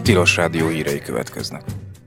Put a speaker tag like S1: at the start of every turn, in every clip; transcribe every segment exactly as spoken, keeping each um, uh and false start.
S1: Tilos Rádió hírei következnek.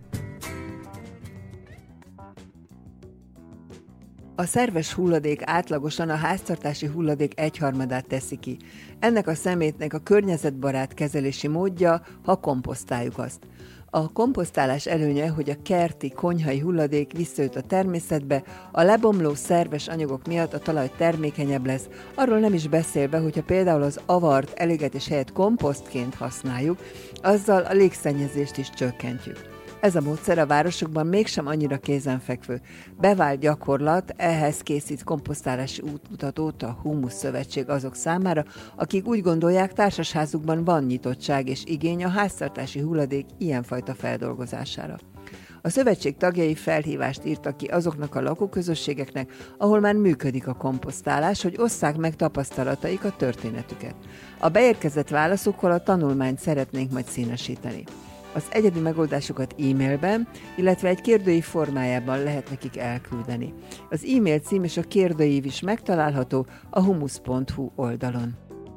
S2: A szerves hulladék átlagosan a háztartási hulladék egyharmadát teszi ki. Ennek a szemétnek a környezetbarát kezelési módja, ha komposztáljuk azt. A komposztálás előnye, hogy a kerti, konyhai hulladék visszajut a természetbe, a lebomló szerves anyagok miatt a talaj termékenyebb lesz, arról nem is beszélve, hogyha például az avart elégetés helyett komposztként használjuk, azzal a légszennyezést is csökkentjük. Ez a módszer a városokban mégsem annyira kézenfekvő. Bevált gyakorlat, ehhez készít komposztálási útmutatót a Humusz Szövetség azok számára, akik úgy gondolják, társasházukban van nyitottság és igény a háztartási hulladék ilyenfajta feldolgozására. A szövetség tagjai felhívást írtak ki azoknak a lakóközösségeknek, ahol már működik a komposztálás, hogy osszák meg tapasztalataikat, történetüket. A beérkezett válaszokkal a tanulmányt szeretnénk majd színesíteni. Az egyedi megoldásokat e-mailben, illetve egy kérdőív formájában lehet nekik elküldeni. Az e-mail cím és a kérdőív is megtalálható a humusz pont hu oldalon.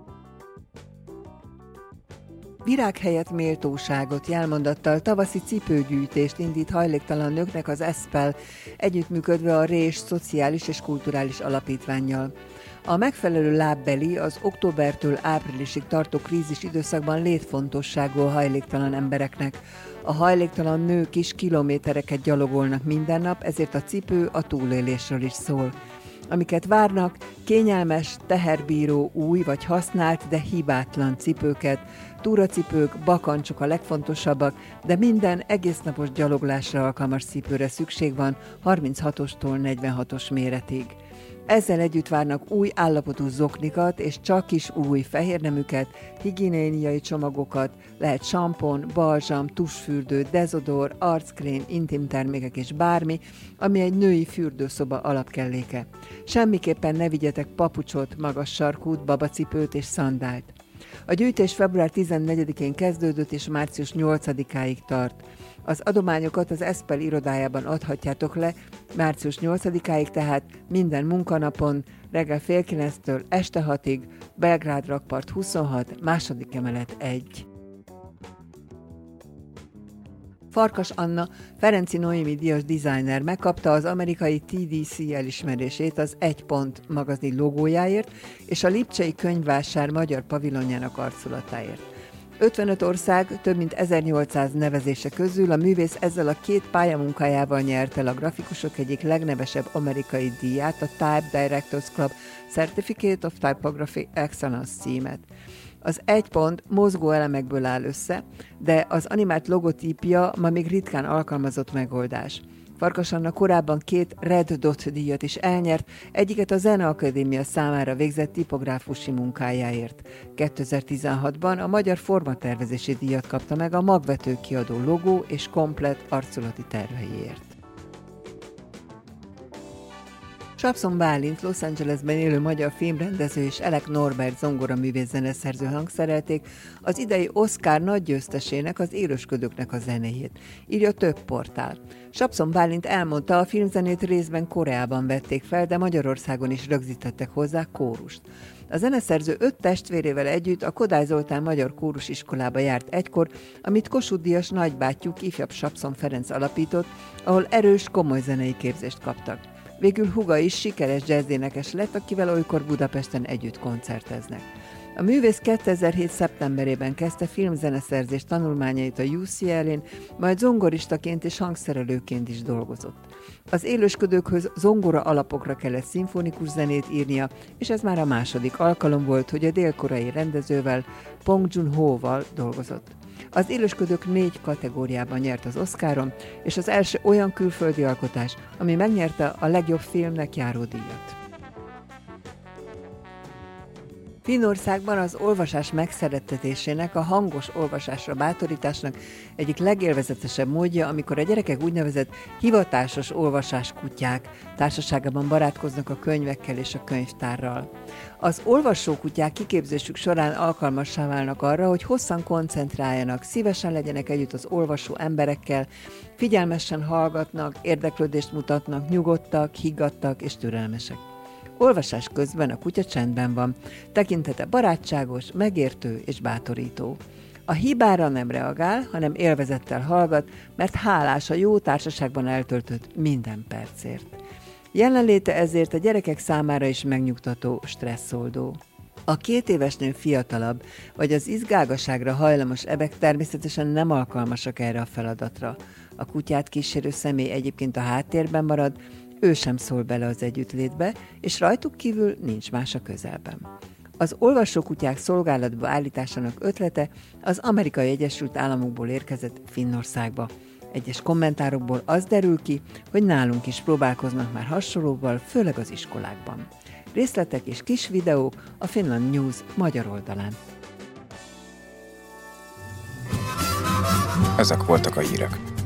S2: Virág helyett méltóságot jelmondattal tavaszi cipőgyűjtést indít hajléktalan nőknek az eszpel, együttműködve a Rés Szociális és Kulturális Alapítvánnyal. A megfelelő lábbeli az októbertől áprilisig tartó krízis időszakban létfontosságú a hajléktalan embereknek. A hajléktalan nők is kilométereket gyalogolnak minden nap, ezért a cipő a túlélésről is szól. Amiket várnak, kényelmes, teherbíró, új vagy használt, de hibátlan cipőket, túracipők, bakancsok a legfontosabbak, de minden egésznapos gyaloglásra alkalmas cipőre szükség van harminchatostól negyvenhatos méretig. Ezzel együtt várnak új állapotú zoknikat és csak is új fehérneműket, higiéniai csomagokat, lehet sampon, balzsam, tusfürdő, dezodor, arckrém, intim termékek és bármi, ami egy női fürdőszoba alapkelléke. Semmiképpen ne vigyetek papucsot, magas sarkút, babacipőt és szandált. A gyűjtés február tizennegyedikén kezdődött és március nyolcadikáig tart. Az adományokat az eszpel irodájában adhatjátok le március nyolcadikáig, tehát minden munkanapon, reggel fél kilenctől este hatig, Belgrád Rakpart huszonhat, második emelet egy. Farkas Anna, Ferenczy Noémi díjas designer megkapta az amerikai té dé cé elismerését az Egy Pont magazin logójáért és a Lipcsei Könyvvásár magyar pavilonjának arculatáért. ötvenöt ország, több mint ezernyolcszáz nevezése közül a művész ezzel a két pályamunkájával nyert el a grafikusok egyik legnevesebb amerikai díját, a Type Directors Club Certificate of Typography Excellence címet. Az Egy Pont mozgó elemekből áll össze, de az animált logotípia ma még ritkán alkalmazott megoldás. Farkas Anna korábban két Red Dot díjat is elnyert, egyiket a Zeneakadémia számára végzett tipográfusi munkájáért. kétezer-tizenhatban a Magyar Formatervezési díjat kapta meg a Magvető kiadó logó és komplett arculati terveiért. Sapson Bálint, Los Angelesben élő magyar filmrendező és Elek Norbert zongoraművész zeneszerző hangszerelték az idei Oscar nagy győztesének, az Élősködőknek a zenéjét, írja több portál. Sapson Bálint elmondta, a filmzenét részben Koreában vették fel, de Magyarországon is rögzítettek hozzá kórust. A zeneszerző öt testvérével együtt a Kodály Zoltán Magyar Kórusiskolába járt egykor, amit Kossuth Díjas nagybátyjuk, ifjabb Sapson Ferenc alapított, ahol erős, komoly zenei képzést kaptak. Végül húga is sikeres jazzénekes lett, akivel olykor Budapesten együtt koncerteznek. A művész kétezer-hét szeptemberében kezdte filmzeneszerzés tanulmányait a u cé el-én, majd zongoristaként és hangszerelőként is dolgozott. Az Élősködőkhöz zongora alapokra kellett szimfonikus zenét írnia, és ez már a második alkalom volt, hogy a dél-koreai rendezővel, Bong Joon-hoval dolgozott. Az Élősködők négy kategóriában nyert az Oscaron, és az első olyan külföldi alkotás, ami megnyerte a legjobb filmnek járó díjat. Finnországban az olvasás megszerettetésének, a hangos olvasásra bátorításnak egyik legélvezetesebb módja, amikor a gyerekek úgynevezett hivatásos olvasáskutyák társaságában barátkoznak a könyvekkel és a könyvtárral. Az olvasókutyák kiképzésük során alkalmassá válnak arra, hogy hosszan koncentráljanak, szívesen legyenek együtt az olvasó emberekkel, figyelmesen hallgatnak, érdeklődést mutatnak, nyugodtak, higgadtak és türelmesek. Olvasás közben a kutya csendben van, tekintete barátságos, megértő és bátorító. A hibára nem reagál, hanem élvezettel hallgat, mert hálás a jó társaságban eltöltött minden percért. Jelenléte ezért a gyerekek számára is megnyugtató, stresszoldó. A két évesnél fiatalabb, vagy az izgágaságra hajlamos ebek természetesen nem alkalmasak erre a feladatra. A kutyát kísérő személy egyébként a háttérben marad, ő sem szól bele az együttlétbe, és rajtuk kívül nincs más a közelben. Az olvasókutyák szolgálatba állításának ötlete az Amerikai Egyesült Államokból érkezett Finnországba. Egyes kommentárokból az derül ki, hogy nálunk is próbálkoznak már hasonlóval, főleg az iskolákban. Részletek és kis videók a Finland News magyar oldalán.
S1: Ezek voltak a hírek.